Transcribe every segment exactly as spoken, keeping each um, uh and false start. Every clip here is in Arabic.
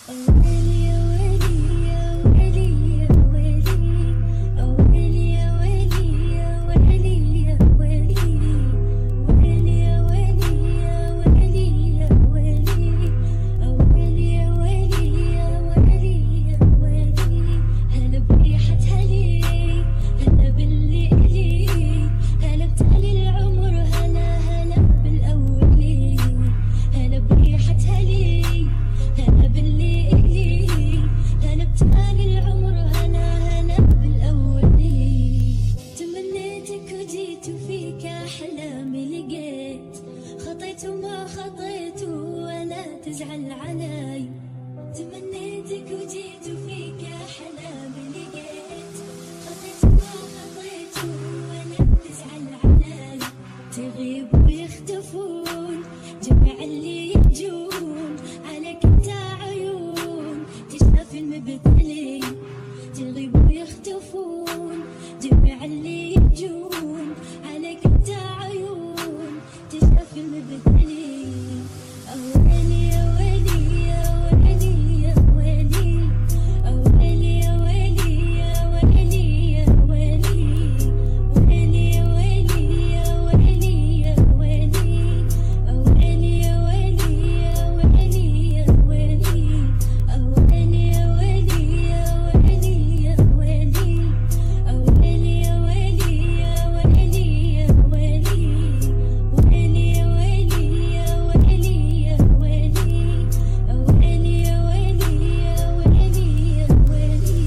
تزعل علي. تمنيتك وجيت وفيك أحلامي لقيت، خطيت ما خطيت ولا تزعل علي. تغيب ويختفون جميع اللي يجون عليك انت عيون تشاف المبتلين. تغيب ويختفون جميع اللي يجون عليك انت عيون تشاف المبتلين. أولي يا ويلي يا ويلي يا ويلي، أولي يا ويلي يا ويلي يا ويلي، ويلي يا ويلي يا ويلي يا ويلي، أولي يا ويلي يا ويلي يا ويلي، أولي يا ويلي يا ويلي يا ويلي، أولي يا ويلي يا ويلي يا ويلي، ويلي يا ويلي يا ويلي يا ويلي، أولي يا ويلي يا ويلي يا ويلي.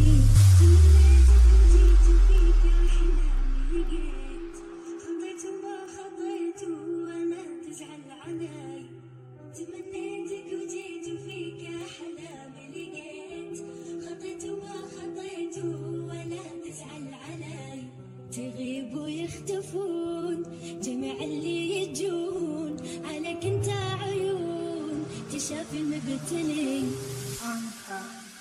تمنيت وجيت فيك أحلامي لقيت، خطيت وما خطيت ولا تزعل علي. تمنيتك وجيت فيك أحلامي لقيت، خطيت وما خطيت ولا تزعل علي. تغيب ويختفون جميع اللي يجون عليك انت عيون تشاف المبتلين.